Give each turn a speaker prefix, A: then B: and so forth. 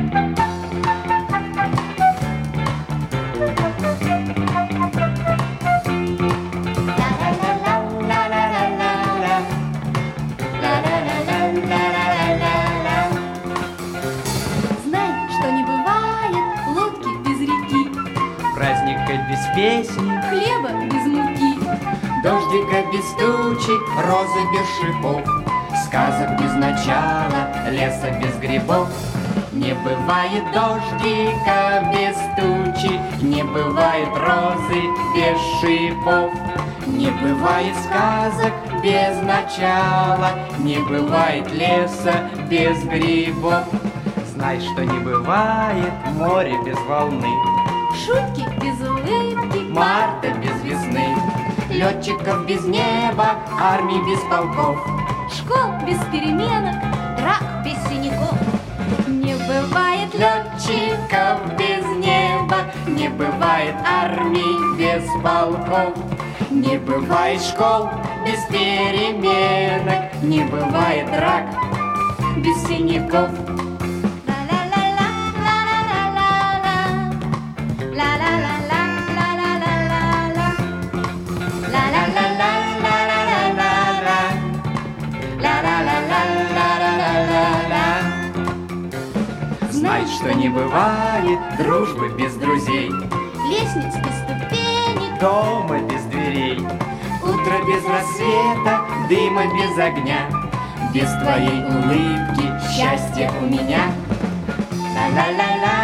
A: Знай, что не бывает лодки без реки,
B: праздника без песни,
A: хлеба без муки,
C: дождика без тучи, розы без шипов, сказок без начала, леса без грибов. Не бывает дождика без тучи, не бывает розы без шипов. Не бывает сказок без начала, не бывает леса без грибов.
B: знай, что не бывает море без волны,
A: шутки без улыбки,
C: Марта без весны, летчиков без неба, армий без полков,
A: школ без переменок, драк без синяков. Не бывает
C: летчиков без неба, не бывает армий без полков, не бывает школ без переменок, не бывает драк без синяков. Знай, что не бывает дружбы без друзей,
A: лестниц без ступенек,
B: дома без дверей,
C: утро без рассвета, дыма без огня, без твоей улыбки счастье у меня. Ла-ла-ла-ла.